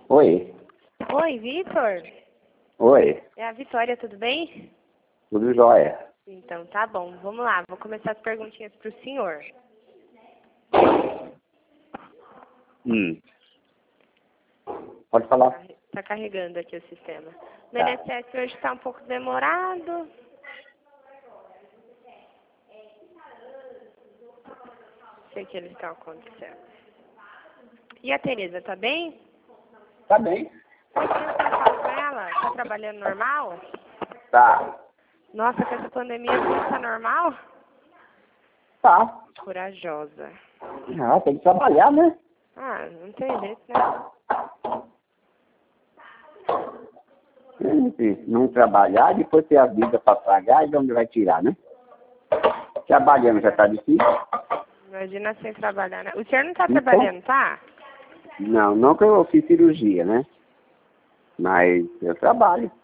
Oi. Oi, Vitor? Oi. É a Vitória, tudo bem? Tudo jóia? Então, tá bom. Vamos lá, vou começar as perguntinhas pro senhor. Pode falar. Tá carregando aqui o sistema. No Tá. INSS hoje tá um pouco demorado. Sei que eles estão acontecendo. E a Tereza, tá bem? Tá bem. Faz tempo que eu não falo com ela. Tá trabalhando normal? Tá. Nossa, com essa pandemia tudo tá normal? Tá. Corajosa. Ah, tem que trabalhar, né? Ah, não tem jeito, né? Se não trabalhar, depois ter a vida para pagar, de onde vai tirar, né? Trabalhando já tá difícil? Imagina sem trabalhar, né? O senhor não tá Então? trabalhando, tá? Não que eu fiz cirurgia, né? Mas eu trabalho.